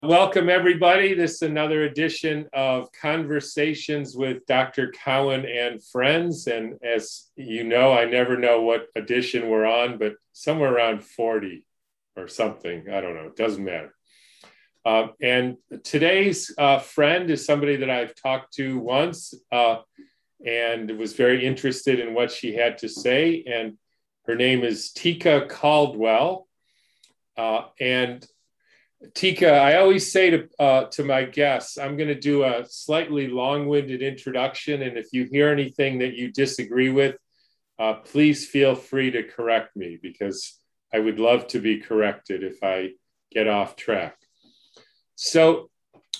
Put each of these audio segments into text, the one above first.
Welcome, everybody. This is another edition of Conversations with Dr. Cowan and Friends. And as you know, I never know what edition we're on, but somewhere around 40 or something. I don't know. It doesn't matter. And today's friend is somebody that I've talked to once and was very interested in what she had to say. And her name is Tika Caldwell. And Tika, I always say to my guests, I'm going to do a slightly long-winded introduction, and if you hear anything that you disagree with, please feel free to correct me, because I would love to be corrected if I get off track. So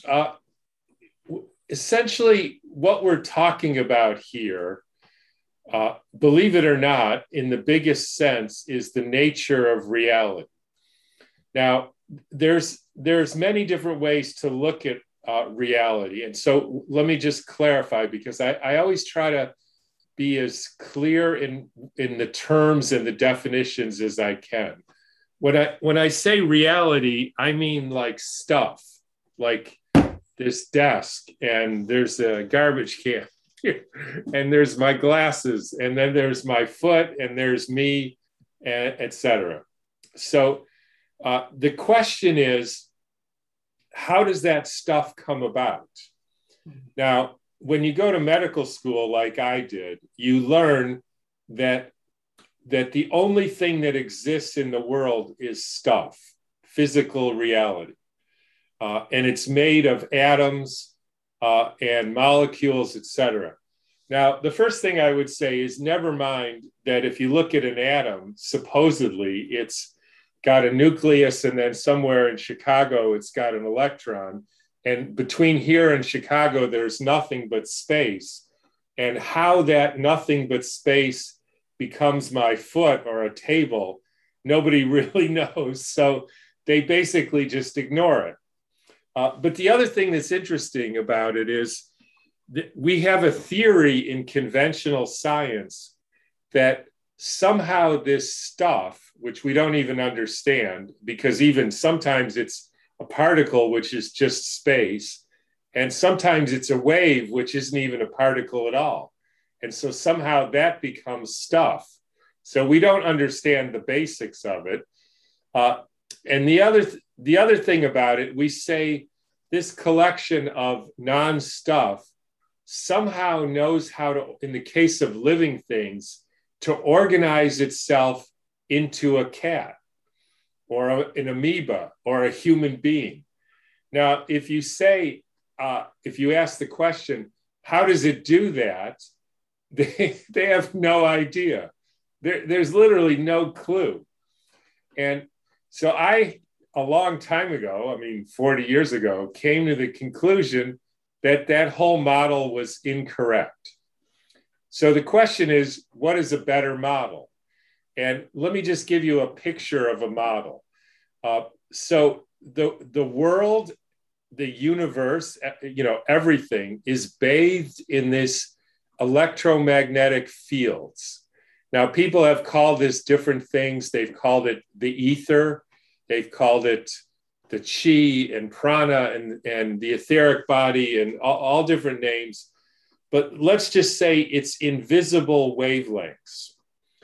essentially, what we're talking about here, believe it or not, in the biggest sense, is the nature of reality. Now, there's many different ways to look at reality. And so let me just clarify, because I always try to be as clear in the terms and the definitions as I can. When I say reality, I mean like stuff, like this desk, and there's a garbage can, and there's my glasses, and then there's my foot, and there's me, and etc. So the question is, how does that stuff come about? Now, when you go to medical school, like I did, you learn that the only thing that exists in the world is stuff, physical reality. And it's made of atoms and molecules, etc. Now, the first thing I would say is, never mind that if you look at an atom, supposedly it's got a nucleus, and then somewhere in Chicago, it's got an electron. And between here and Chicago, there's nothing but space. And how that nothing but space becomes my foot or a table, nobody really knows. So they basically just ignore it. But the other thing that's interesting about it is that we have a theory in conventional science that somehow this stuff, which we don't even understand, because even sometimes it's a particle, which is just space, and sometimes it's a wave, which isn't even a particle at all. And so somehow that becomes stuff. So we don't understand the basics of it. And the other thing about it, we say this collection of non-stuff somehow knows how to, in the case of living things, to organize itself into a cat or an amoeba or a human being. Now, if you ask the question, how does it do that? They have no idea. There's literally no clue. And so a long time ago, 40 years ago, came to the conclusion that whole model was incorrect. So the question is, what is a better model? And let me just give you a picture of a model. So the world, the universe, everything is bathed in this electromagnetic fields. Now, people have called this different things. They've called it the ether. They've called it the chi and prana and the etheric body, and all different names. But let's just say it's invisible wavelengths.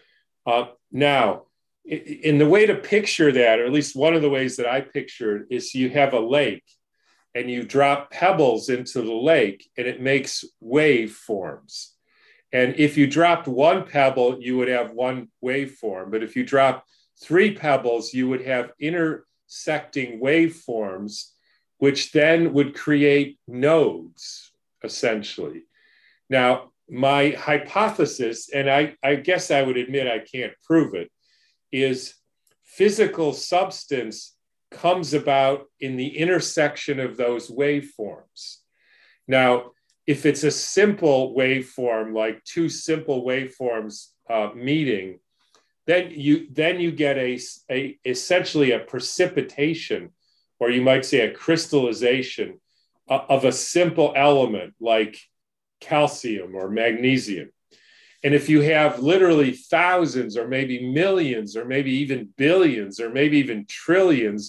Now, in the way to picture that, or at least one of the ways that I pictured, is you have a lake and you drop pebbles into the lake and it makes waveforms. And if you dropped one pebble, you would have one waveform. But if you drop 3 pebbles, you would have intersecting waveforms, which then would create nodes, essentially. Now, my hypothesis, and I guess I would admit I can't prove it, is physical substance comes about in the intersection of those waveforms. Now, if it's a simple waveform, like 2 simple waveforms meeting, then you get essentially a precipitation, or you might say a crystallization of a simple element like calcium or magnesium. And if you have literally thousands or maybe millions or maybe even billions or maybe even trillions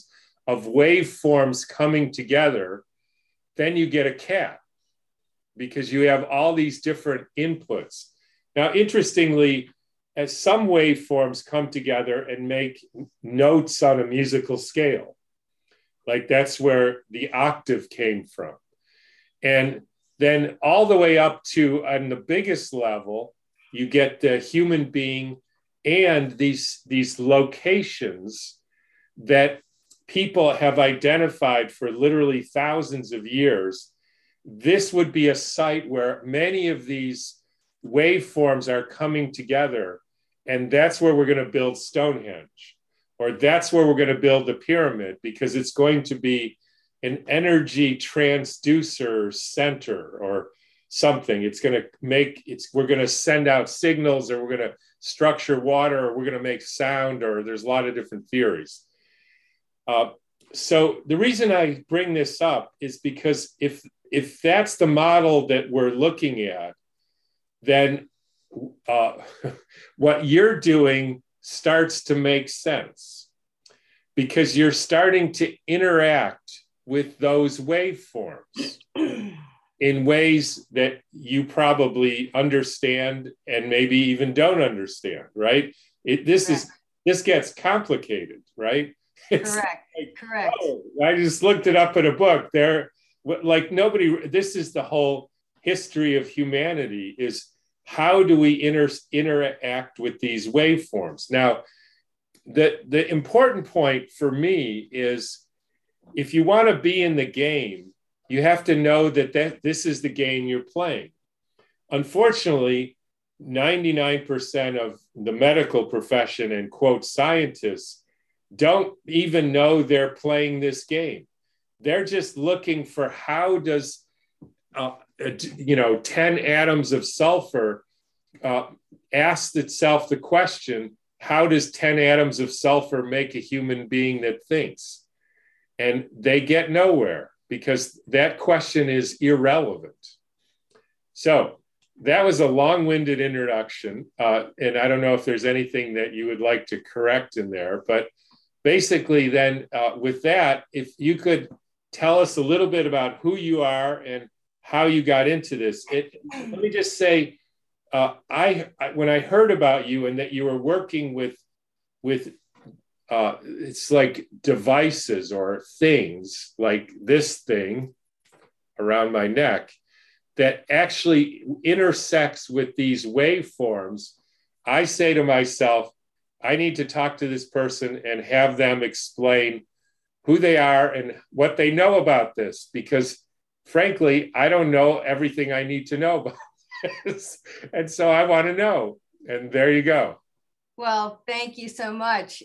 of waveforms coming together, then you get a cat because you have all these different inputs. Now, interestingly, as some waveforms come together and make notes on a musical scale, like that's where the octave came from. And then all the way up to, on the biggest level, you get the human being and these locations that people have identified for literally thousands of years. This would be a site where many of these waveforms are coming together. And that's where we're going to build Stonehenge, or that's where we're going to build the pyramid, because it's going to be an energy transducer center or something. It's going to we're going to send out signals, or we're going to structure water, or we're going to make sound, or there's a lot of different theories. So the reason I bring this up is because if that's the model that we're looking at, then what you're doing starts to make sense, because you're starting to interact with those waveforms in ways that you probably understand and maybe even don't understand, right? This gets complicated, right? Correct. Correct. Oh, I just looked it up in a book. This is the whole history of humanity, is how do we interact with these waveforms? Now, the important point for me is, if you want to be in the game, you have to know that this is the game you're playing. Unfortunately, 99% of the medical profession and quote scientists don't even know they're playing this game. They're just looking for how does 10 atoms of sulfur asked itself the question, how does 10 atoms of sulfur make a human being that thinks? And they get nowhere, because that question is irrelevant. So that was a long-winded introduction. And I don't know if there's anything that you would like to correct in there, but basically then with that, if you could tell us a little bit about who you are and how you got into this. Let me just say, when I heard about you and that you were working with it's like devices or things like this thing around my neck that actually intersects with these waveforms, I say to myself, I need to talk to this person and have them explain who they are and what they know about this, because frankly, I don't know everything I need to know about this. And so I want to know. And there you go. Well, thank you so much.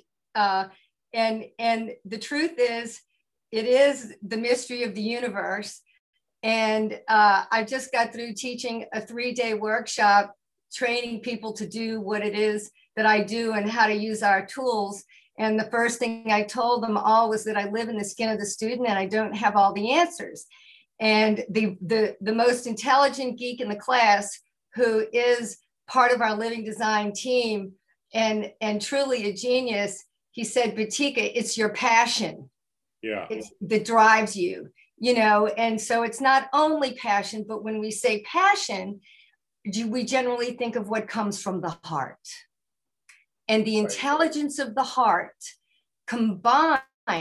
And the truth is, it is the mystery of the universe. And I just got through teaching a 3-day workshop, training people to do what it is that I do and how to use our tools. And the first thing I told them all was that I live in the skin of the student and I don't have all the answers. And the most intelligent geek in the class, who is part of our living design team and truly a genius, he said, Batika, it's your passion. Yeah. That drives you, and so it's not only passion, but when we say passion, we generally think of what comes from the heart. And the intelligence of the heart combined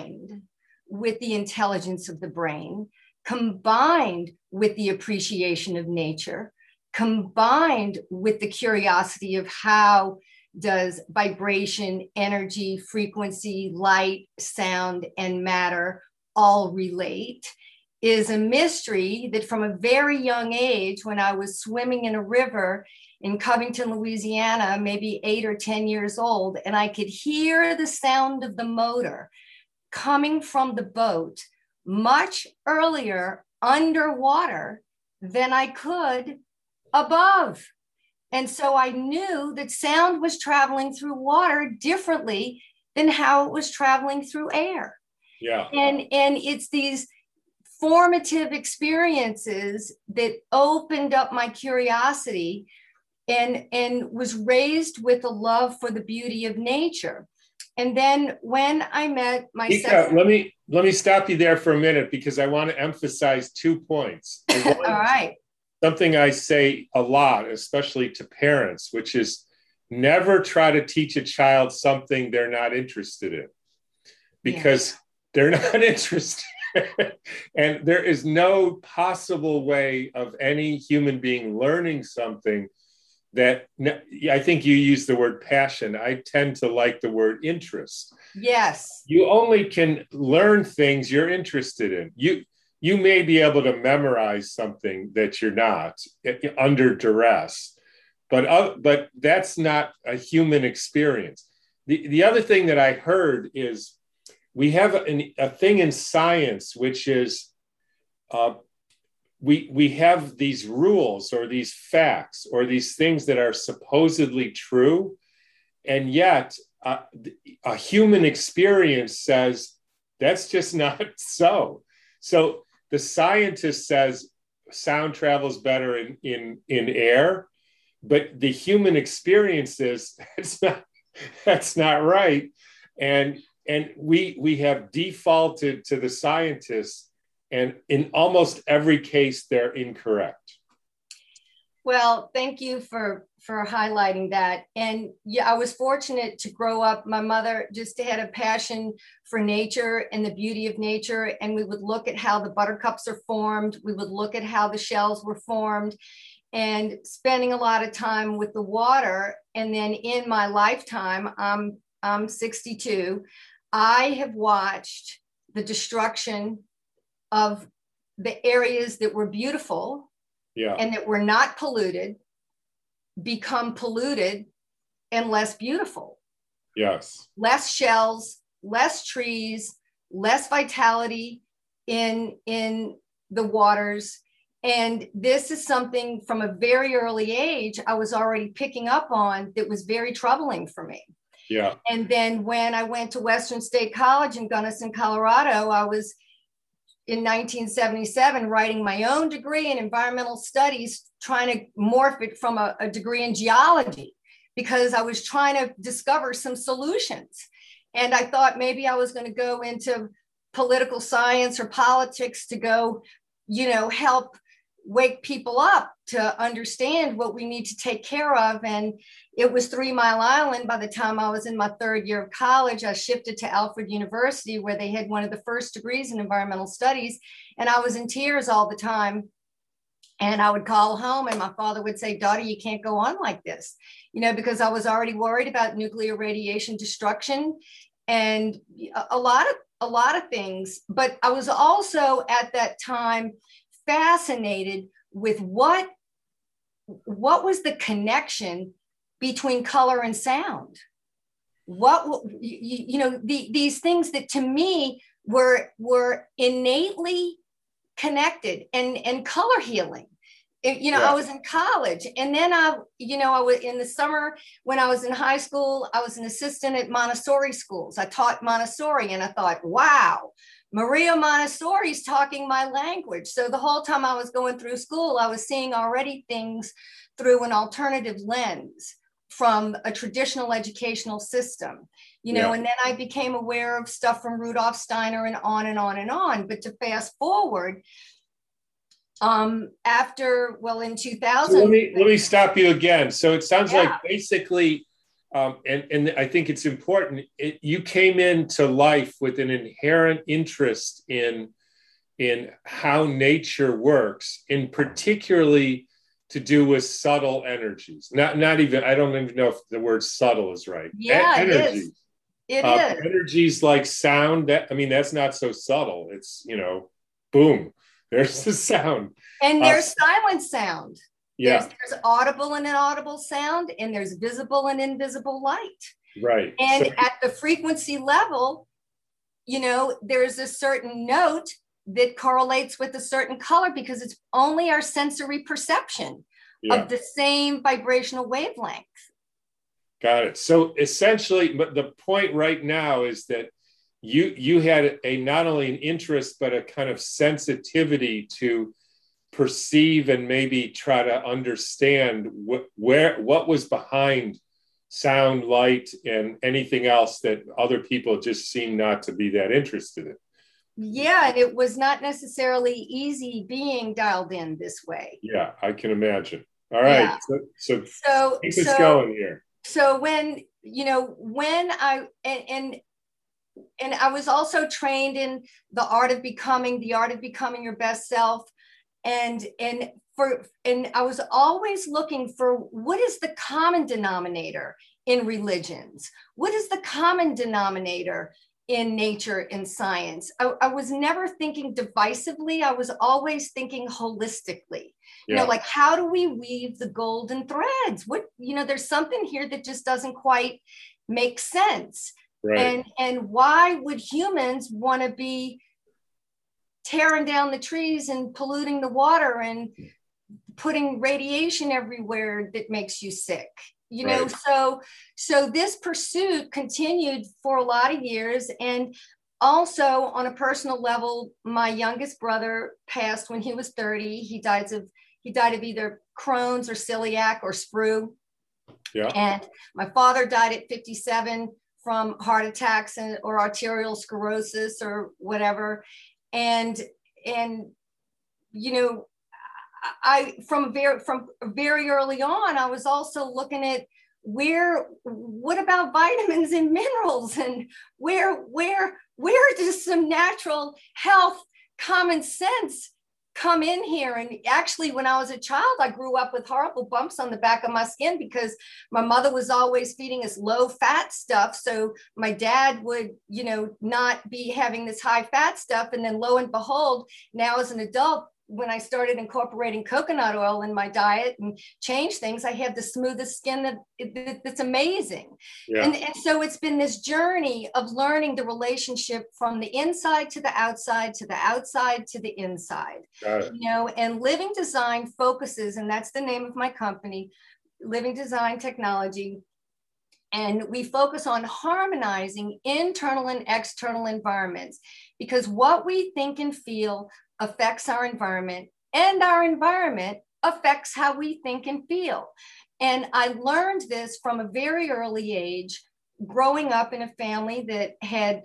with the intelligence of the brain, combined with the appreciation of nature, combined with the curiosity of how does vibration, energy, frequency, light, sound, and matter all relate, is a mystery that from a very young age, when I was swimming in a river in Covington, Louisiana, maybe 8 or 10 years old, and I could hear the sound of the motor coming from the boat much earlier underwater than I could above. And so I knew that sound was traveling through water differently than how it was traveling through air. Yeah. And it's these formative experiences that opened up my curiosity and was raised with a love for the beauty of nature. And then when I met my Ika, let me stop you there for a minute because I want to emphasize 2 points. All right. Something I say a lot, especially to parents, which is never try to teach a child something they're not interested in, because they're not interested. And there is no possible way of any human being learning something that, I think you use the word passion. I tend to like the word interest. Yes. You only can learn things you're interested in. You may be able to memorize something that you're not under duress, but that's not a human experience. The other thing that I heard is we have a thing in science, which is we have these rules or these facts or these things that are supposedly true, and yet a human experience says that's just not so. So the scientist says sound travels better in air, but the human experience is that's not right, and we have defaulted to the scientists, and in almost every case they're incorrect. Well, thank you for highlighting that. And yeah, I was fortunate to grow up. My mother just had a passion for nature and the beauty of nature. And we would look at how the buttercups are formed. We would look at how the shells were formed, and spending a lot of time with the water. And then in my lifetime, I'm 62, I have watched the destruction of the areas that were beautiful and that were not polluted become polluted and less beautiful. Yes. Less shells, less trees, less vitality in the waters. And this is something from a very early age I was already picking up on that was very troubling for me. Yeah. And then when I went to Western State College in Gunnison, Colorado, I was in 1977 writing my own degree in environmental studies, trying to morph it from a degree in geology, because I was trying to discover some solutions. And I thought maybe I was going to go into political science or politics to go, help wake people up to understand what we need to take care of. And it was 3 Mile Island. By the time I was in my 3rd year of college, I shifted to Alfred University, where they had one of the first degrees in environmental studies. And I was in tears all the time. And I would call home and my father would say, "Daughter, you can't go on like this," because I was already worried about nuclear radiation destruction and a lot of things. But I was also at that time fascinated with what was the connection between color and sound. These things that to me were innately connected, and color healing. I was in college, and then I was in the summer when I was in high school, I was an assistant at Montessori schools. I taught Montessori, and I thought, wow, Maria Montessori's talking my language. So the whole time I was going through school, I was seeing already things through an alternative lens from a traditional educational system, and then I became aware of stuff from Rudolf Steiner and on and on and on. But to fast forward, in 2000. So let me stop you again. So it sounds like basically, and I think it's important, you came into life with an inherent interest in how nature works, in particularly to do with subtle energies. Not even, I don't even know if the word subtle is right. Yeah, energies. It is. Energies like sound, that's not so subtle. It's, boom, there's the sound. And there's silent sound. Yeah. There's audible and inaudible sound, and there's visible and invisible light. Right. And at the frequency level, there's a certain note that correlates with a certain color, because it's only our sensory perception of the same vibrational wavelength. Got it. So essentially, but the point right now is that you had not only an interest, but a kind of sensitivity to perceive and maybe try to understand what was behind sound, light, and anything else that other people just seem not to be that interested in. Yeah, and it was not necessarily easy being dialed in this way. Yeah, I can imagine. All right, Yeah. so keep us going here. So when I and I was also trained in the art of becoming your best self, and I was always looking for what is the common denominator in religions, what is the common denominator in nature, in science. I was never thinking divisively. I was always thinking holistically. Yeah. Like, how do we weave the golden threads? There's something here that just doesn't quite make sense. Right. And why would humans want to be tearing down the trees and polluting the water and putting radiation everywhere that makes you sick? Right. So this pursuit continued for a lot of years. And also on a personal level, my youngest brother passed when he was 30. He died of either Crohn's or celiac or sprue. Yeah. And my father died at 57 from heart attacks or arterial sclerosis or whatever. And I from very early on, I was also looking at what about vitamins and minerals, and where does some natural health common sense come in here? And actually, when I was a child, I grew up with horrible bumps on the back of my skin because my mother was always feeding us low fat stuff. So my dad would, not be having this high fat stuff. And then lo and behold, now as an adult, when I started incorporating coconut oil in my diet and changed things, I have the smoothest skin that's amazing. Yeah. And so it's been this journey of learning the relationship from the inside to the outside, to the outside to the inside. And Living Design focuses, and that's the name of my company, Living Design Technology. And we focus on harmonizing internal and external environments, because what we think and feel affects our environment, and our environment affects how we think and feel. And I learned this from a very early age, growing up in a family that had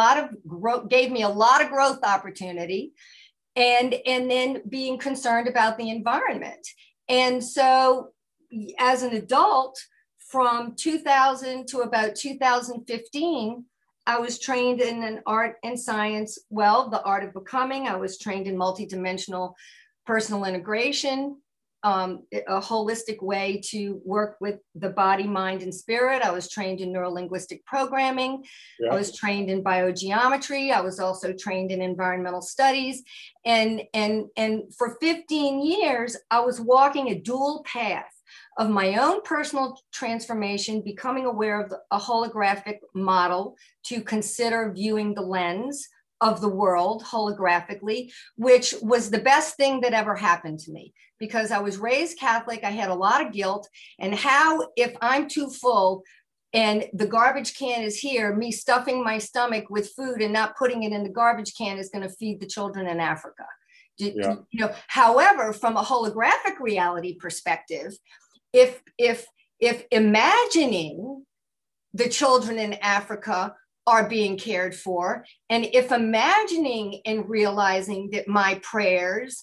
gave me a lot of growth opportunity, and then being concerned about the environment. And so as an adult, from 2000 to about 2015, I was trained in an art and science, the art of becoming. I was trained in multidimensional personal integration, a holistic way to work with the body, mind, and spirit. I was trained in neurolinguistic programming. Yeah. I was trained in biogeometry. I was also trained in environmental studies. And for 15 years, I was walking a dual path of my own personal transformation, becoming aware of a holographic model to consider viewing the lens of the world holographically, which was the best thing that ever happened to me, because I was raised Catholic. I had a lot of guilt. And how, if I'm too full and the garbage can is here, me stuffing my stomach with food and not putting it in the garbage can is going to feed the children in Africa. Yeah. However, from a holographic reality perspective, if imagining the children in Africa are being cared for, and if imagining and realizing that my prayers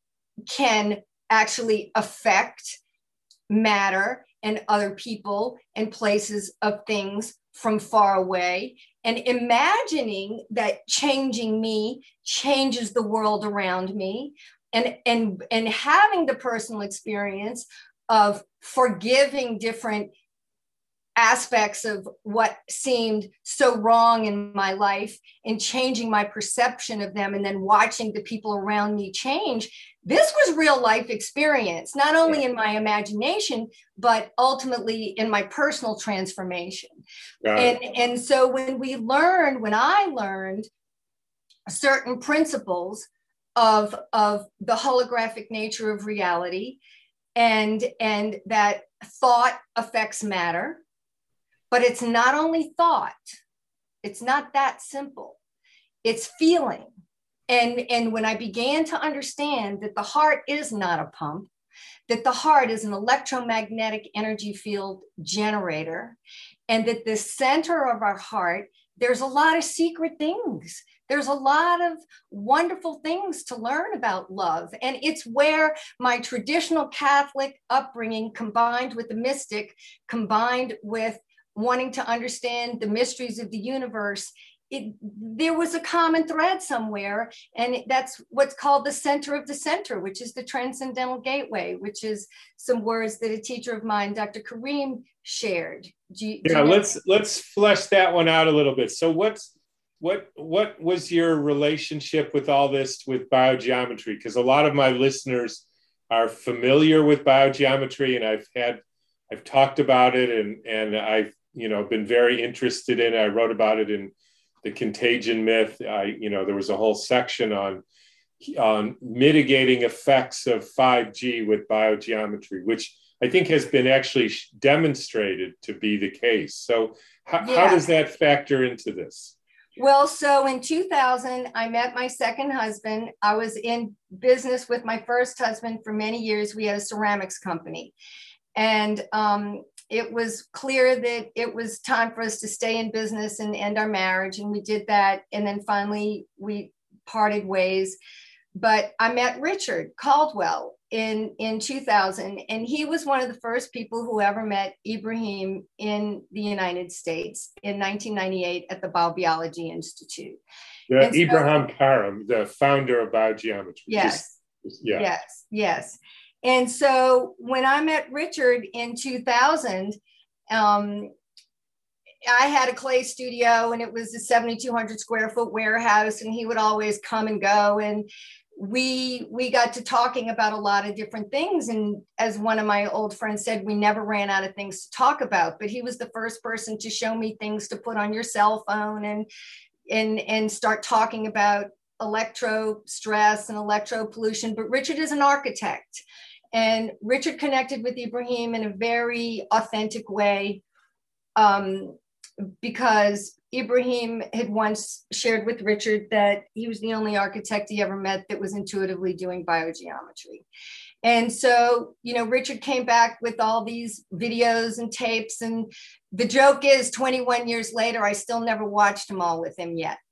can actually affect matter and other people and places of things from far away, and imagining that changing me changes the world around me, and having the personal experience of forgiving different aspects of what seemed so wrong in my life and changing my perception of them, and then watching the people around me change. This was real life experience, not only in my imagination, but ultimately in my personal transformation. And so when I learned certain principles of the holographic nature of reality, and that thought affects matter, but it's not only thought. It's not that simple. It's feeling. And when I began to understand that the heart is not a pump, that the heart is an electromagnetic energy field generator, and that the center of our heart, there's a lot of secret things. There's a lot of wonderful things to learn about love. And it's where my traditional Catholic upbringing, combined with the mystic, combined with wanting to understand the mysteries of the universe, there was a common thread somewhere. And that's what's called the center of the center, which is the transcendental gateway, which is some words that a teacher of mine, Dr. Kareem, shared. Let's flesh that one out a little bit. So what was your relationship with all this, with biogeometry? Because a lot of my listeners are familiar with biogeometry, and I've talked about it, and I've been very interested in it. I wrote about it in The Contagion Myth. There was a whole section on mitigating effects of 5G with biogeometry, which I think has been actually demonstrated to be the case. So how does that factor into this? Well, so in 2000, I met my second husband. I was in business with my first husband for many years. We had a ceramics company. And it was clear that it was time for us to stay in business and end our marriage. And we did that. And then finally, we parted ways. But I met Richard Caldwell in 2000, and he was one of the first people who ever met Ibrahim in the United States in 1998 at the Biobiology Institute. Ibrahim Karam, the founder of biogeometry. Yes. Yes. And so when I met Richard in 2000, I had a clay studio, and it was a 7,200 square foot warehouse, and he would always come and go. And we got to talking about a lot of different things. And as one of my old friends said, we never ran out of things to talk about. But he was the first person to show me things to put on your cell phone and start talking about electro stress and electro pollution. But Richard is an architect, and Richard connected with Ibrahim in a very authentic way, because Ibrahim had once shared with Richard that he was the only architect he ever met that was intuitively doing biogeometry. And so, Richard came back with all these videos and tapes. And the joke is 21 years later, I still never watched them all with him yet.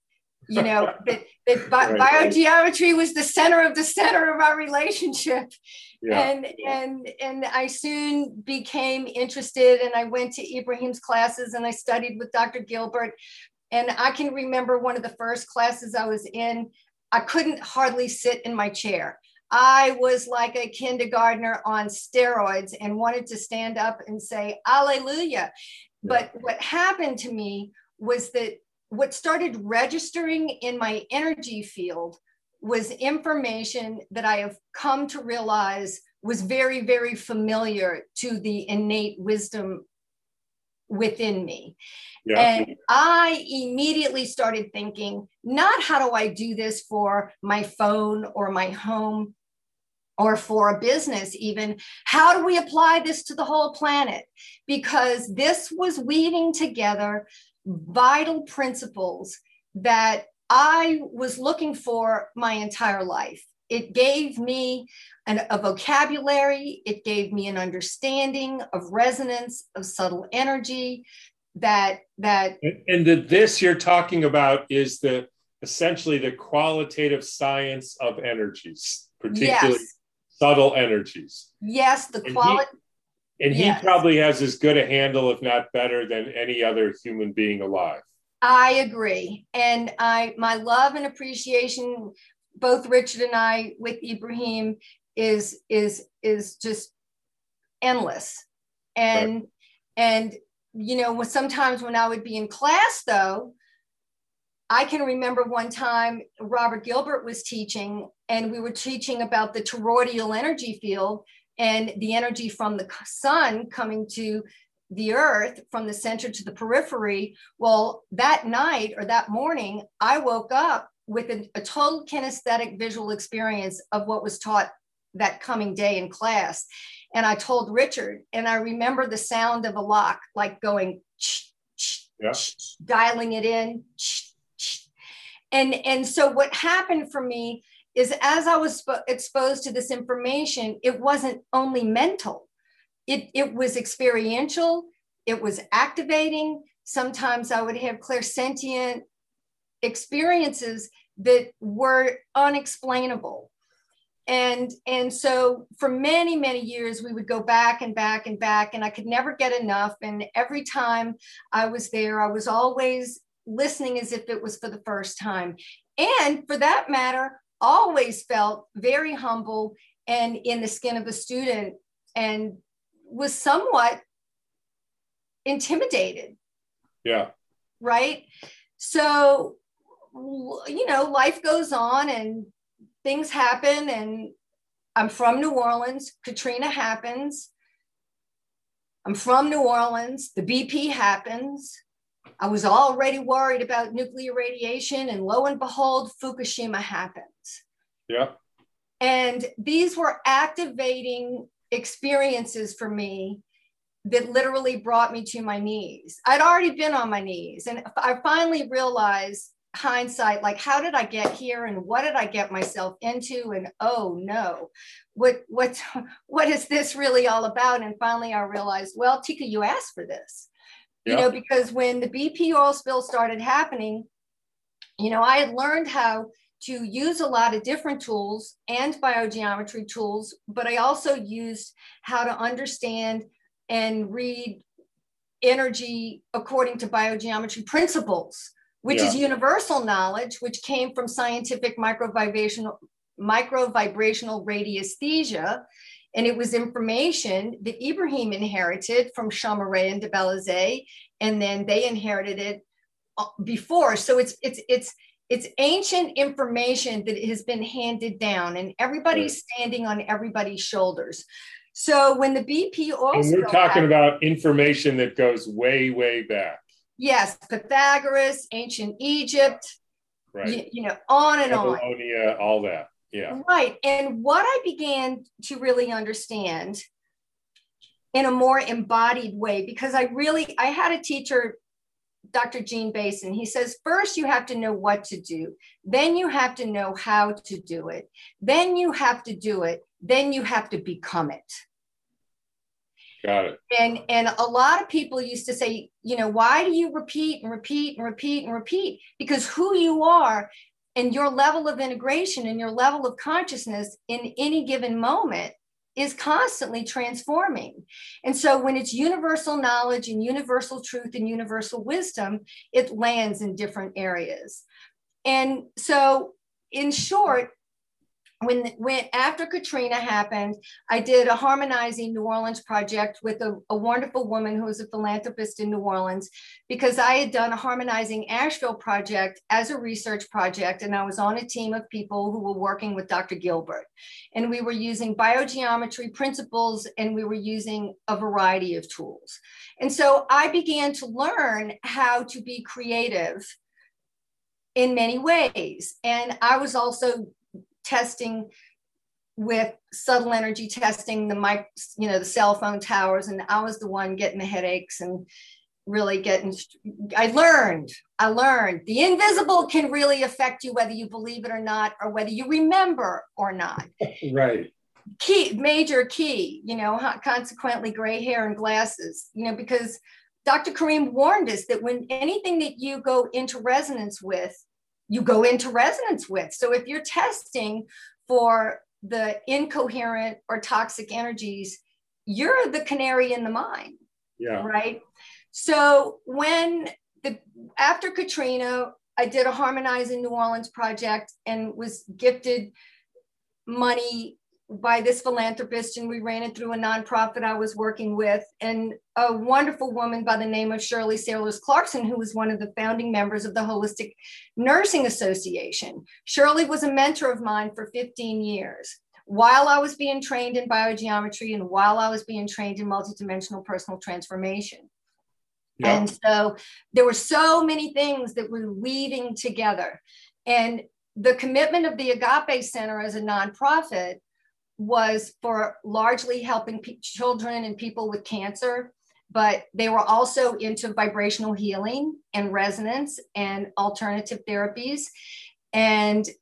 Biogeometry was the center of our relationship. Yeah. And I soon became interested, and I went to Ibrahim's classes, and I studied with Dr. Gilbert. And I can remember one of the first classes I was in, I couldn't hardly sit in my chair. I was like a kindergartner on steroids and wanted to stand up and say, Alleluia. But what happened to me was that what started registering in my energy field was information that I have come to realize was very, very familiar to the innate wisdom within me. Yeah. And I immediately started thinking, not how do I do this for my phone or my home or for a business even, how do we apply this to the whole planet? Because this was weaving together vital principles that I was looking for my entire life. It gave me a vocabulary. It gave me an understanding of resonance, of subtle energy. This you're talking about is essentially the qualitative science of energies, particularly subtle energies. Yes, the quality. And he probably has as good a handle, if not better, than any other human being alive. I agree. And my love and appreciation, both Richard and I, with Ibrahim is just endless. And sometimes when I would be in class, though, I can remember one time Robert Gilbert was teaching, and we were teaching about the toroidal energy field and the energy from the sun coming to the earth, from the center to the periphery. Well, that night or that morning, I woke up with a total kinesthetic visual experience of what was taught that coming day in class. And I told Richard, and I remember the sound of a lock, like going, dialing it in. And so what happened for me is as I was exposed to this information, it wasn't only mental, it was experiential, it was activating. Sometimes I would have clairsentient experiences that were unexplainable. And so for many, many years, we would go back and back and back, and I could never get enough. And every time I was there, I was always listening as if it was for the first time. And for that matter, always felt very humble and in the skin of a student, and was somewhat intimidated. Yeah. Right. So, life goes on and things happen, and I'm from New Orleans. Katrina happens. I'm from New Orleans. The BP happens. I was already worried about nuclear radiation, and lo and behold, Fukushima happens. Yeah. And these were activating experiences for me that literally brought me to my knees. I'd already been on my knees, and I finally realized, hindsight, like, how did I get here, and what did I get myself into? And oh no, what is this really all about? And finally I realized, well, Tika, you asked for this. Yeah. Because when the BP oil spill started happening, I had learned how to use a lot of different tools and biogeometry tools, but I also used how to understand and read energy according to biogeometry principles, which is universal knowledge, which came from scientific microvibrational radiesthesia. And it was information that Ibrahim inherited from Champmaré and de Bellezay, and then they inherited it before. So it's ancient information that has been handed down, and everybody's standing on everybody's shoulders. So when the BP oil and we're talking about information that goes way, way back. Yes, Pythagoras, ancient Egypt, right. On and Babylonia, on. all that. Yeah. Right. And what I began to really understand in a more embodied way, because I had a teacher, Dr. Gene Basin. He says, first you have to know what to do. Then you have to know how to do it. Then you have to do it. Then you have to become it. Got it. And a lot of people used to say, why do you repeat and repeat and repeat and repeat? Because who you are and your level of integration and your level of consciousness in any given moment is constantly transforming. And so when it's universal knowledge and universal truth and universal wisdom, it lands in different areas. And so in short, when after Katrina happened, I did a Harmonizing New Orleans project with a wonderful woman who was a philanthropist in New Orleans, because I had done a Harmonizing Asheville project as a research project, and I was on a team of people who were working with Dr. Gilbert. And we were using biogeometry principles, and we were using a variety of tools. And so I began to learn how to be creative in many ways. And I was also testing with subtle energy testing, the cell phone towers, and I was the one getting the headaches and really I learned the invisible can really affect you, whether you believe it or not, or whether you remember or not. Right. Major key, consequently gray hair and glasses, because Dr. Karim warned us that when anything that you go into resonance with, you go into resonance with. So if you're testing for the incoherent or toxic energies, you're the canary in the mine. Yeah. Right. So after Katrina, I did a Harmonizing New Orleans project and was gifted money by this philanthropist, and we ran it through a nonprofit I was working with, and a wonderful woman by the name of Shirley Sailors Clarkson, who was one of the founding members of the Holistic Nursing Association. Shirley was a mentor of mine for 15 years while I was being trained in biogeometry and while I was being trained in multidimensional personal transformation. Yeah. And so there were so many things that were weaving together. And the commitment of the Agape Center as a nonprofit was for largely helping children and people with cancer, but they were also into vibrational healing and resonance and alternative therapies. And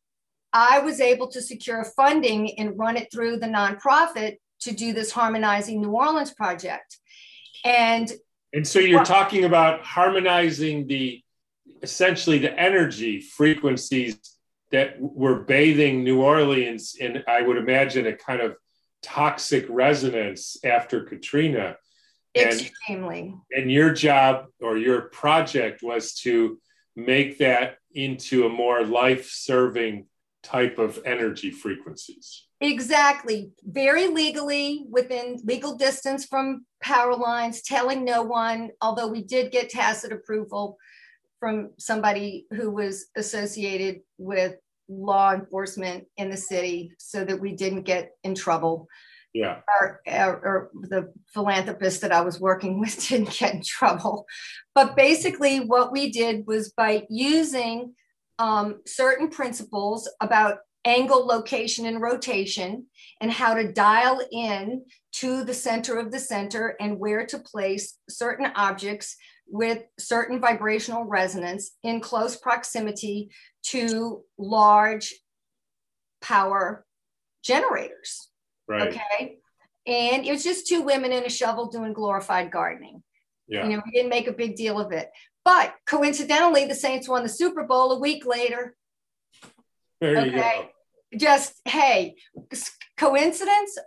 I was able to secure funding and run it through the nonprofit to do this Harmonizing New Orleans project. And so you're talking about harmonizing essentially the energy frequencies that were bathing New Orleans in, I would imagine, a kind of toxic resonance after Katrina. Extremely. And your job or your project was to make that into a more life-serving type of energy frequencies. Exactly. Very legally, within legal distance from power lines, telling no one, although we did get tacit approval from somebody who was associated with law enforcement in the city so that we didn't get in trouble. Yeah. Or the philanthropist that I was working with didn't get in trouble. But basically what we did was, by using certain principles about angle, location, and rotation, and how to dial in to the center of the center and where to place certain objects with certain vibrational resonance in close proximity to large power generators. Right. Okay. And it was just two women and a shovel doing glorified gardening. Yeah. You know, we didn't make a big deal of it. But coincidentally, the Saints won the Super Bowl a week later. There you go. Just, hey, coincidence,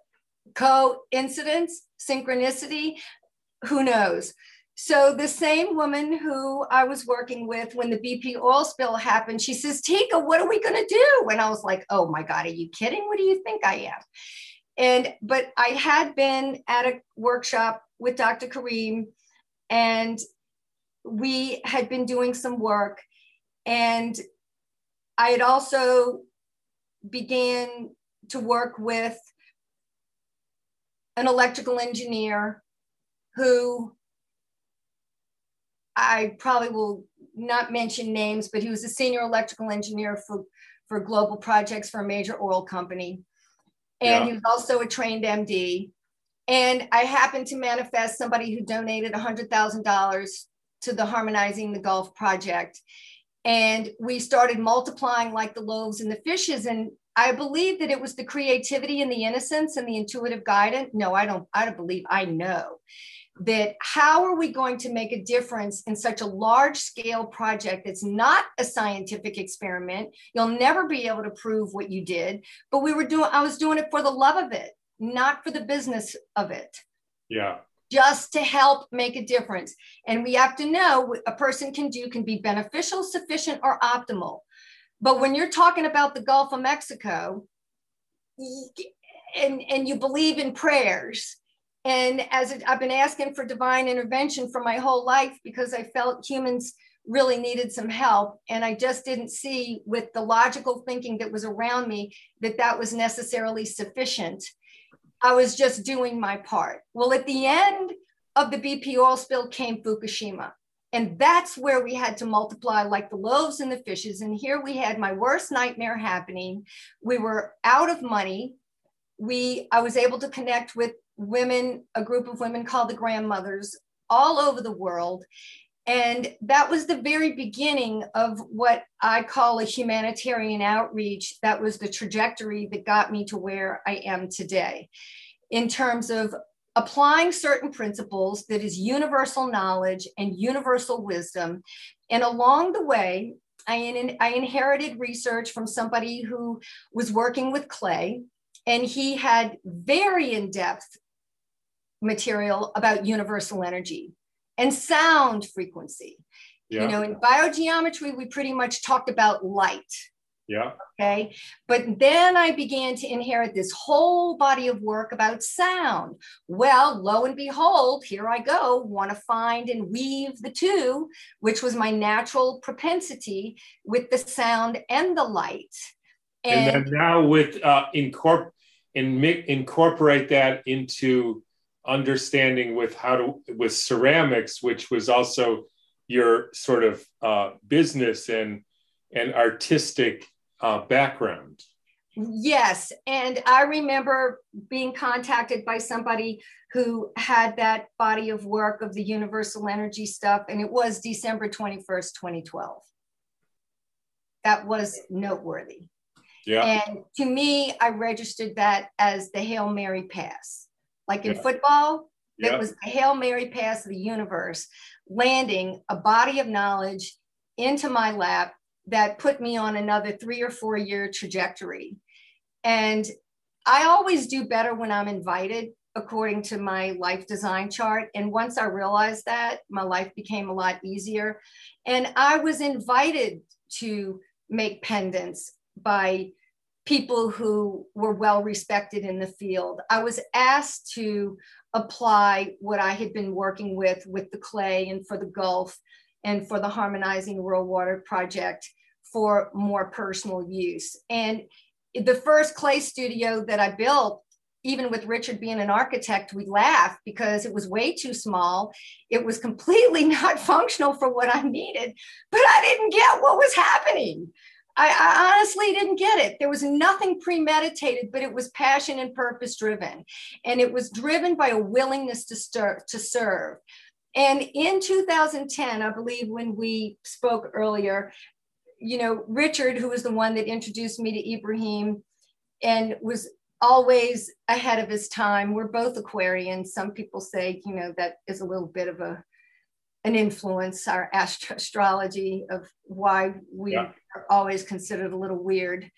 synchronicity, who knows? So the same woman who I was working with when the BP oil spill happened, she says, Tika, what are we going to do? And I was like, oh my God, are you kidding? What do you think I am? But I had been at a workshop with Dr. Kareem, and we had been doing some work, and I had also began to work with an electrical engineer who, I probably will not mention names, but he was a senior electrical engineer for global projects for a major oil company. And he was also a trained MD. And I happened to manifest somebody who donated $100,000 to the Harmonizing the Gulf project. And we started multiplying like the loaves and the fishes. And I believe that it was the creativity and the innocence and the intuitive guidance. No, I don't believe, I know that how are we going to make a difference in such a large scale project that's not a scientific experiment? You'll never be able to prove what you did, but I was doing it for the love of it, not for the business of it. Yeah. Just to help make a difference. And we have to know what a person can be beneficial, sufficient, or optimal. But when you're talking about the Gulf of Mexico and you believe in prayers, and I've been asking for divine intervention for my whole life because I felt humans really needed some help. And I just didn't see, with the logical thinking that was around me, that was necessarily sufficient. I was just doing my part. Well, at the end of the BP oil spill came Fukushima. And that's where we had to multiply like the loaves and the fishes. And here we had my worst nightmare happening. We were out of money. I was able to connect with women, a group of women called the Grandmothers, all over the world. And that was the very beginning of what I call a humanitarian outreach. That was the trajectory that got me to where I am today, in terms of applying certain principles that is universal knowledge and universal wisdom. And along the way, I inherited research from somebody who was working with clay, and he had very in-depth material about universal energy and sound frequency. Yeah. You know, in biogeometry, we pretty much talked about light. Yeah. Okay. But then I began to inherit this whole body of work about sound. Well, lo and behold, here I go, want to find and weave the two, which was my natural propensity with the sound and the light. And then now with incorporate that into understanding with with ceramics, which was also your sort of business and artistic background. Yes. And I remember being contacted by somebody who had that body of work of the universal energy stuff. And it was December 21st, 2012. That was noteworthy. Yeah. And to me, I registered that as the Hail Mary pass. Like in football, that was the Hail Mary pass of the universe, landing a body of knowledge into my lap that put me on another 3 or 4 year trajectory. And I always do better when I'm invited, according to my life design chart. And once I realized that, my life became a lot easier. And I was invited to make pendants by people who were well respected in the field. I was asked to apply what I had been working with the clay and for the Gulf and for the Harmonizing Rural Water Project for more personal use. And the first clay studio that I built, even with Richard being an architect, we laughed because it was way too small. It was completely not functional for what I needed, but I didn't get what was happening. I honestly didn't get it. There was nothing premeditated, but it was passion and purpose driven. And it was driven by a willingness to serve. And in 2010, I believe when we spoke earlier, you know, Richard, who was the one that introduced me to Ibrahim and was always ahead of his time. We're both Aquarians. Some people say, you know, that is a little bit of an influence, our astrology, of why we are always considered a little weird.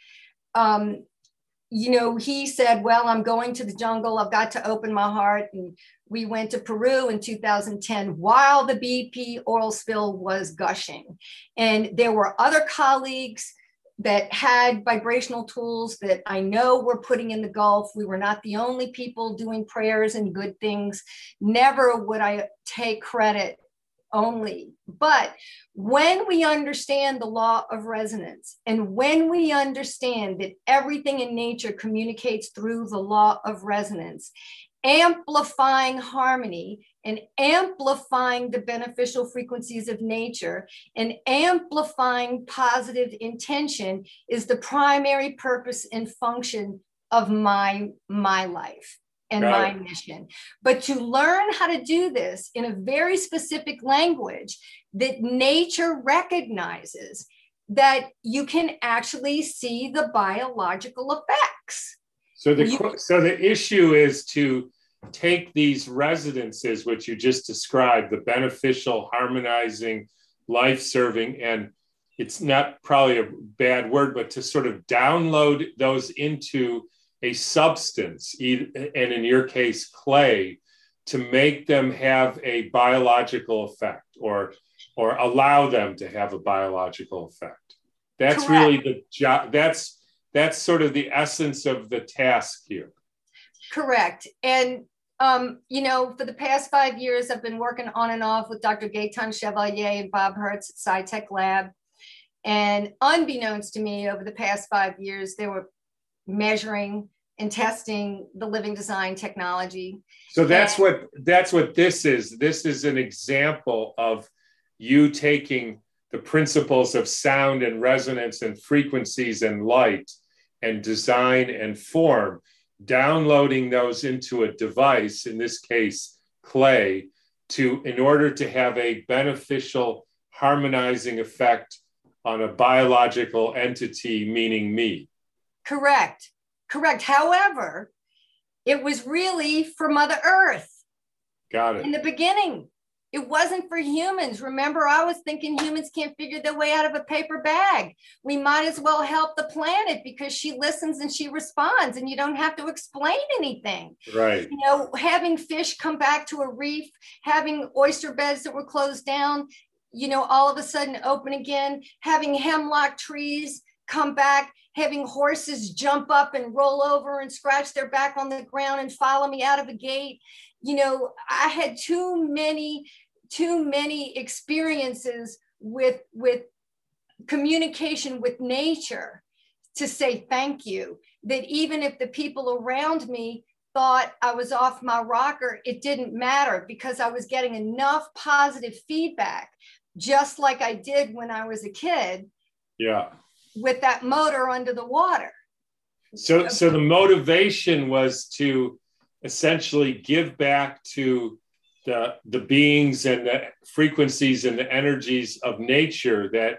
You know, he said, well, I'm going to the jungle. I've got to open my heart. And we went to Peru in 2010 while the BP oil spill was gushing. And there were other colleagues that had vibrational tools that I know were putting in the Gulf. We were not the only people doing prayers and good things. Never would I take credit only. But when we understand the law of resonance, and when we understand that everything in nature communicates through the law of resonance, amplifying harmony and amplifying the beneficial frequencies of nature and amplifying positive intention is the primary purpose and function of my life and my mission. But to learn how to do this in a very specific language that nature recognizes, that you can actually see the biological effects. So the issue is to take these resonances, which you just described, the beneficial, harmonizing, life-serving, and it's not probably a bad word, but to sort of download those into a substance, and in your case, clay, to make them have a biological effect or allow them to have a biological effect. That's Correct. Really the job. That's sort of the essence of the task here. Correct. And, you know, for the past 5 years, I've been working on and off with Dr. Gaetan Chevalier and Bob Hertz at SciTech Lab. And unbeknownst to me, over the past 5 years, they were measuring and testing the living design technology. So that's what this is. This is an example of you taking the principles of sound and resonance and frequencies and light and design and form, downloading those into a device, in this case, clay, in order to have a beneficial harmonizing effect on a biological entity, meaning me. Correct. However, it was really for Mother Earth. Got it. In the beginning, it wasn't for humans. Remember, I was thinking humans can't figure their way out of a paper bag. We might as well help the planet because she listens and she responds and you don't have to explain anything. Right. You know, having fish come back to a reef, having oyster beds that were closed down, you know, all of a sudden open again, having hemlock trees come back, having horses jump up and roll over and scratch their back on the ground and follow me out of a gate. You know, I had too many experiences with communication with nature to say thank you, that even if the people around me thought I was off my rocker, it didn't matter because I was getting enough positive feedback, just like I did when I was a kid. Yeah. With that motor under the water. So the motivation was to essentially give back to the beings and the frequencies and the energies of nature that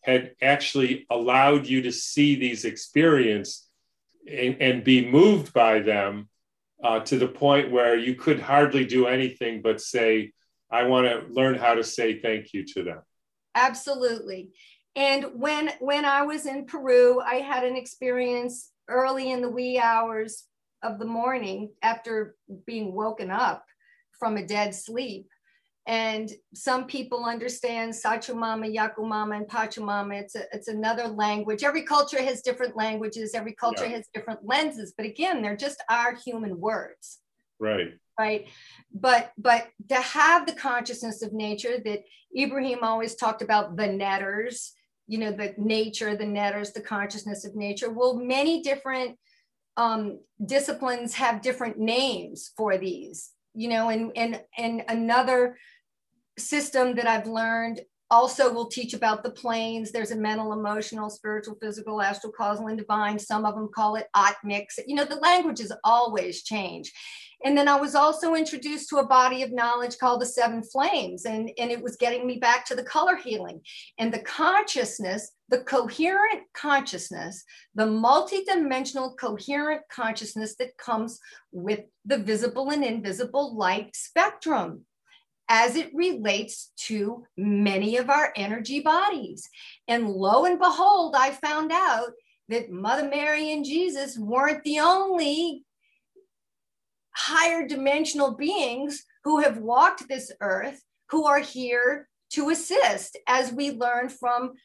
had actually allowed you to see these experiences and be moved by them to the point where you could hardly do anything but say, I want to learn how to say thank you to them. Absolutely. And when I was in Peru, I had an experience early in the wee hours of the morning after being woken up from a dead sleep. And some people understand Sachamama, Yakumama, and Pachamama. It's another language. Every culture has different languages. Every culture has different lenses. But again, they're just our human words. Right. Right. But to have the consciousness of nature that Ibrahim always talked about, the netters, you know, the nature, the netters, the consciousness of nature. Well, many different disciplines have different names for these, you know, and another system that I've learned also will teach about the planes. There's a mental, emotional, spiritual, physical, astral, causal, and divine. Some of them call it Atmic. You know, the languages always change. And then I was also introduced to a body of knowledge called the Seven Flames. And it was getting me back to the color healing and the consciousness, the coherent consciousness, the multidimensional coherent consciousness that comes with the visible and invisible light spectrum as it relates to many of our energy bodies. And lo and behold, I found out that Mother Mary and Jesus weren't the only higher dimensional beings who have walked this earth, who are here to assist, as we learn from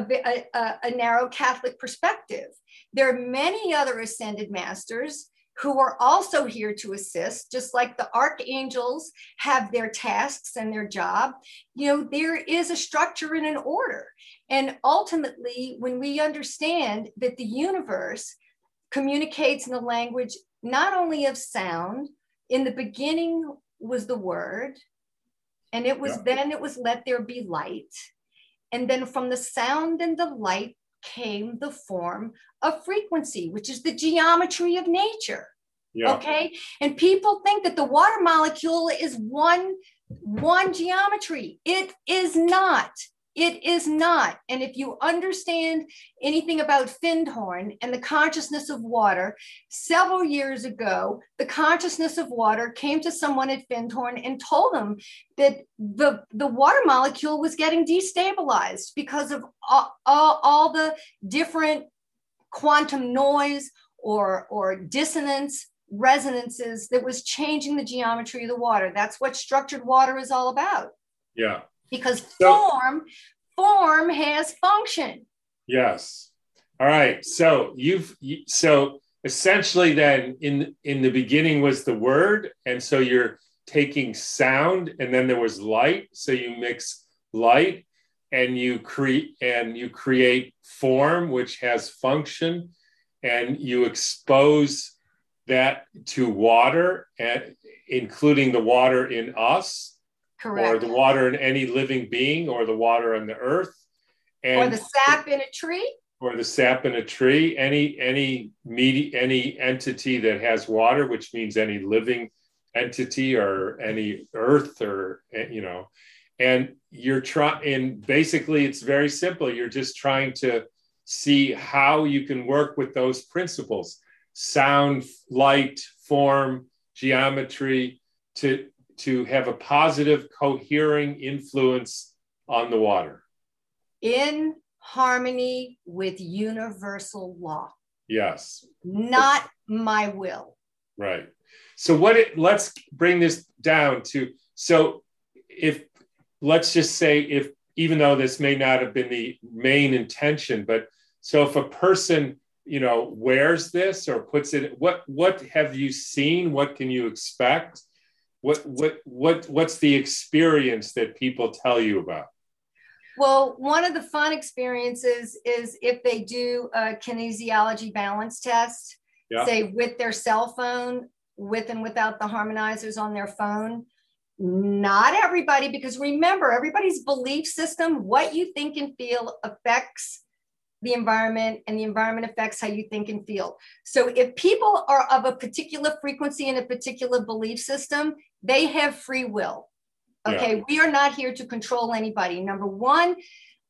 a narrow Catholic perspective. There are many other ascended masters who are also here to assist, just like the archangels have their tasks and their job. You know, there is a structure and an order. And ultimately, when we understand that the universe communicates in the language not only of sound, in the beginning was the word, and it was then it was let there be light. And then from the sound and the light came the form of frequency, which is the geometry of nature. Yeah. Okay. And people think that the water molecule is one geometry. It is not. It is not. And if you understand anything about Findhorn and the consciousness of water, several years ago, the consciousness of water came to someone at Findhorn and told them that the water molecule was getting destabilized because of all the different quantum noise or dissonance resonances that was changing the geometry of the water. That's what structured water is all about. Yeah. Because form has function. Yes. All right. So so essentially then in the beginning was the word, and so you're taking sound, and then there was light. So you mix light and you create form, which has function, and you expose that to water, and including the water in us. Correct. Or the water in any living being, or the water on the earth, or the sap in a tree, or the sap in a tree. Any entity that has water, which means any living entity or any earth, or you know, and you're trying. And basically, it's very simple. You're just trying to see how you can work with those principles: sound, light, form, geometry, to have a positive, cohering influence on the water. In harmony with universal law. Yes. Not my will. Right. So let's bring this down to, so let's just say if, even though this may not have been the main intention, but so if a person, you know, wears this or puts it, what have you seen? What can you expect? What's the experience that people tell you about? Well, one of the fun experiences is if they do a kinesiology balance test, say with their cell phone, with and without the harmonizers on their phone. Not everybody, because remember, everybody's belief system, what you think and feel affects the environment, and the environment affects how you think and feel. So if people are of a particular frequency and a particular belief system, they have free will. Okay. Yeah. We are not here to control anybody. Number one,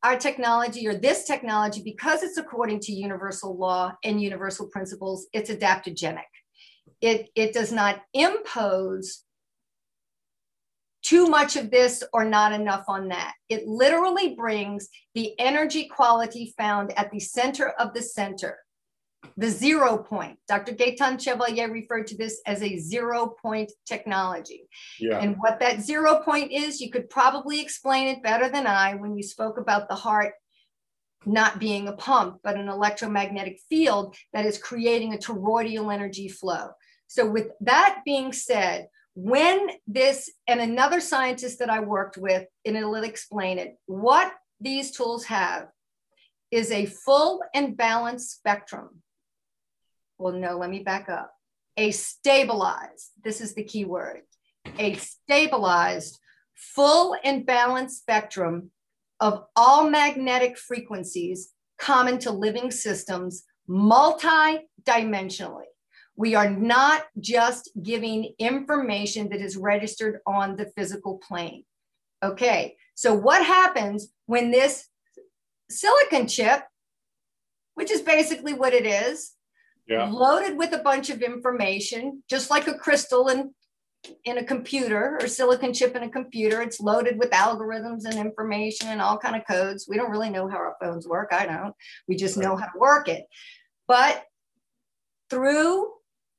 our technology or this technology, because it's according to universal law and universal principles, it's adaptogenic. It does not impose too much of this or not enough on that. It literally brings the energy quality found at the center of the center, the 0 point. Dr. Gaetan Chevalier referred to this as a 0 point technology. Yeah. And what that 0 point is, you could probably explain it better than I when you spoke about the heart not being a pump, but an electromagnetic field that is creating a toroidal energy flow. So with that being said, when this, and another scientist that I worked with, and it'll explain it, what these tools have is a full and balanced spectrum. Well, no, let me back up. A stabilized, this is the key word, a stabilized, full and balanced spectrum of all magnetic frequencies common to living systems multi-dimensionally. We are not just giving information that is registered on the physical plane. Okay, so what happens when this silicon chip, which is basically what it is, loaded with a bunch of information, just like a crystal in a computer or silicon chip in a computer, it's loaded with algorithms and information and all kind of codes. We don't really know how our phones work. I don't. We just know how to work it. But through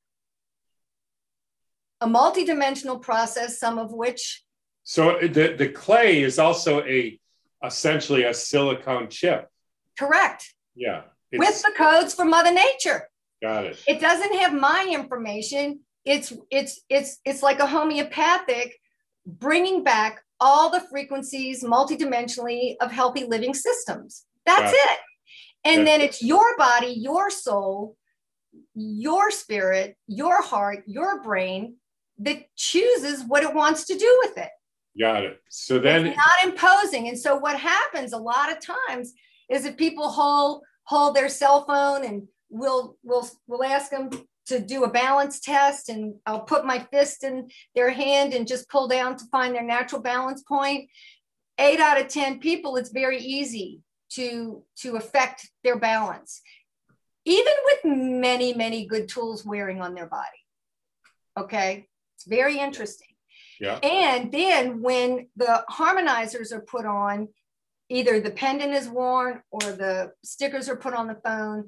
a multidimensional process, some of which. So the clay is also essentially a silicone chip. Correct. Yeah. With the codes from Mother Nature. Got it. It doesn't have my information. It's like a homeopathic bringing back all the frequencies multidimensionally of healthy living systems. That's it. And then it's your body, your soul, your spirit, your heart, your brain that chooses what it wants to do with it. Got it. So then it's not imposing. And so what happens a lot of times is that people hold their cell phone and we'll ask them to do a balance test, and I'll put my fist in their hand and just pull down to find their natural balance point. 8 out of 10 people, it's very easy to affect their balance, even with many, many good tools wearing on their body. Okay, it's very interesting. Yeah. And then when the harmonizers are put on, either the pendant is worn or the stickers are put on the phone,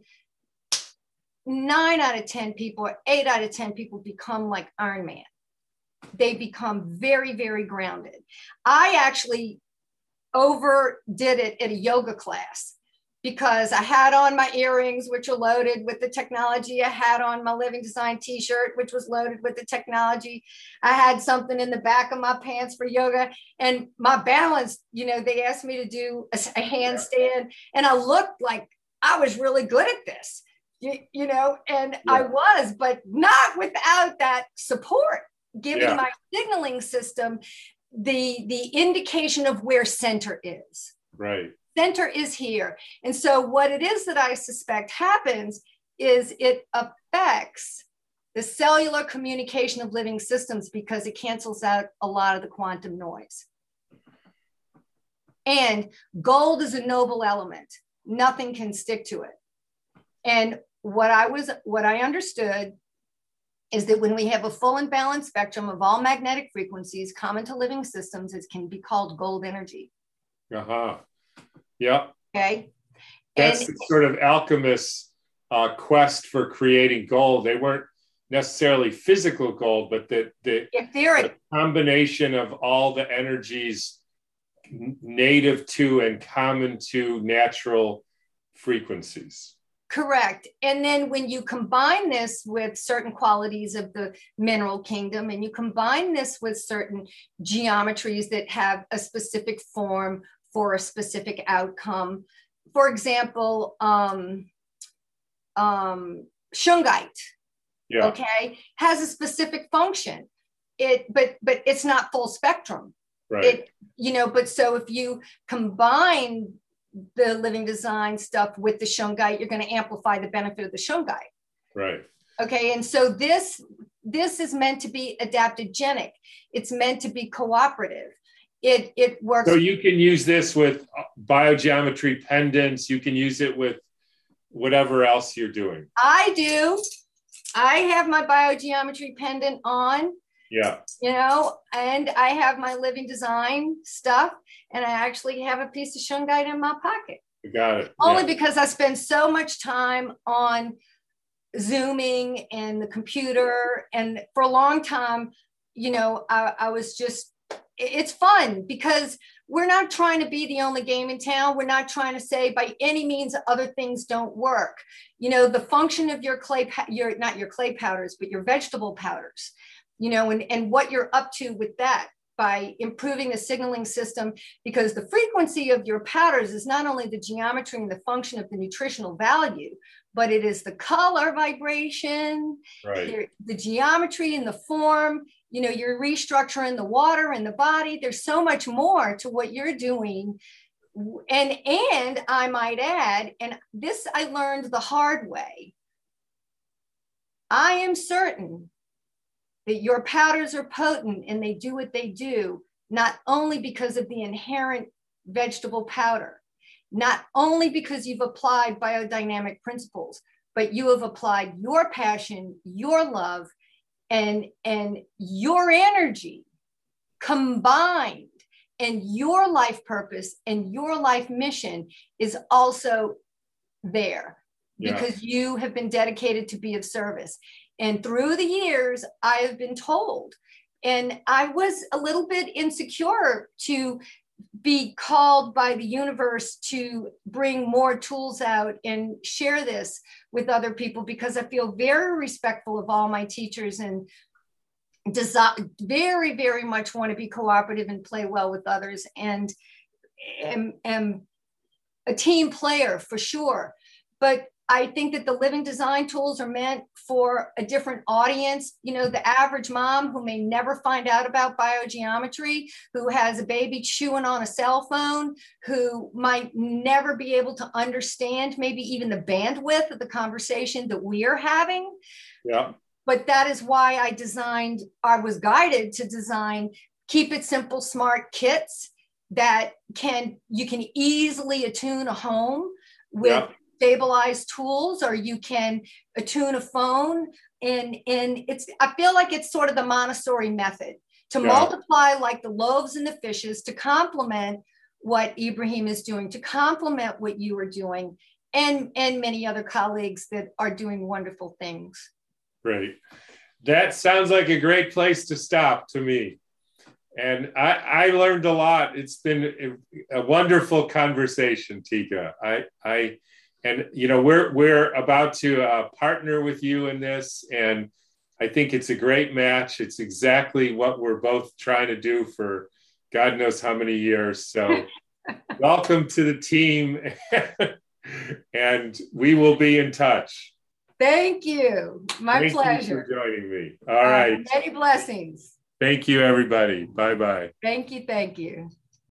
9 out of 10 people or 8 out of 10 people become like Iron Man. They become very, very grounded. I actually overdid it at a yoga class because I had on my earrings, which are loaded with the technology. I had on my Living Design t-shirt, which was loaded with the technology. I had something in the back of my pants for yoga, and my balance, they asked me to do a handstand, and I looked like I was really good at this. And I was, but not without that support, giving my signaling system the indication of where center is. Right. Center is here. And so what it is that I suspect happens is it affects the cellular communication of living systems because it cancels out a lot of the quantum noise. And gold is a noble element. Nothing can stick to it. And what I understood is that when we have a full and balanced spectrum of all magnetic frequencies common to living systems, it can be called gold energy. Uh-huh. Yeah. Okay. That's the sort of alchemist's quest for creating gold. They weren't necessarily physical gold, but the combination of all the energies native to and common to natural frequencies. Correct. And then when you combine this with certain qualities of the mineral kingdom, and you combine this with certain geometries that have a specific form for a specific outcome. For example, shungite, okay, has a specific function. But it's not full spectrum. Right. But so if you combine the Living Design stuff with the shungite, you're going to amplify the benefit of the shungite. Right. Okay. And so this is meant to be adaptogenic. It's meant to be cooperative. it works. So you can use this with biogeometry pendants. You can use it with whatever else you're doing. I do. I have my biogeometry pendant on. Yeah. You know, and I have my living design stuff, and I actually have a piece of shungite in my pocket. Got it. Only because I spend so much time on Zooming and the computer. And for a long time, you know, I was just, it's fun because we're not trying to be the only game in town. We're not trying to say by any means other things don't work. You know, the function of your not your clay powders, but your vegetable powders, you know, and what you're up to with that by improving the signaling system, because the frequency of your powders is not only the geometry and the function of the nutritional value, but it is the color vibration, right, the geometry and the form, you know, you're restructuring the water and the body. There's so much more to what you're doing. And I might add, and this I learned the hard way, I am certain that your powders are potent and they do what they do, not only because of the inherent vegetable powder, not only because you've applied biodynamic principles, but you have applied your passion, your love, and your energy combined, and your life purpose and your life mission is also there because you have been dedicated to be of service. And through the years, I have been told, and I was a little bit insecure to be called by the universe to bring more tools out and share this with other people, because I feel very respectful of all my teachers and very, very much want to be cooperative and play well with others, and am a team player for sure. But I think that the living design tools are meant for a different audience. You know, the average mom who may never find out about biogeometry, who has a baby chewing on a cell phone, who might never be able to understand maybe even the bandwidth of the conversation that we are having. Yeah. But that is why I was guided to design Keep It Simple Smart kits that you can easily attune a home with stabilized tools, or you can attune a phone. And I feel like it's sort of the Montessori method to multiply like the loaves and the fishes, to complement what Ibrahim is doing, to complement what you are doing, and many other colleagues that are doing wonderful things. Great. That sounds like a great place to stop to me. And I learned a lot. It's been a wonderful conversation, Tika. And you know, we're about to partner with you in this, and I think it's a great match. It's exactly what we're both trying to do for God knows how many years. So welcome to the team, and we will be in touch. Thank you. My pleasure. Thank you for joining me. All right. Many blessings. Thank you, everybody. Bye-bye. Thank you. Thank you.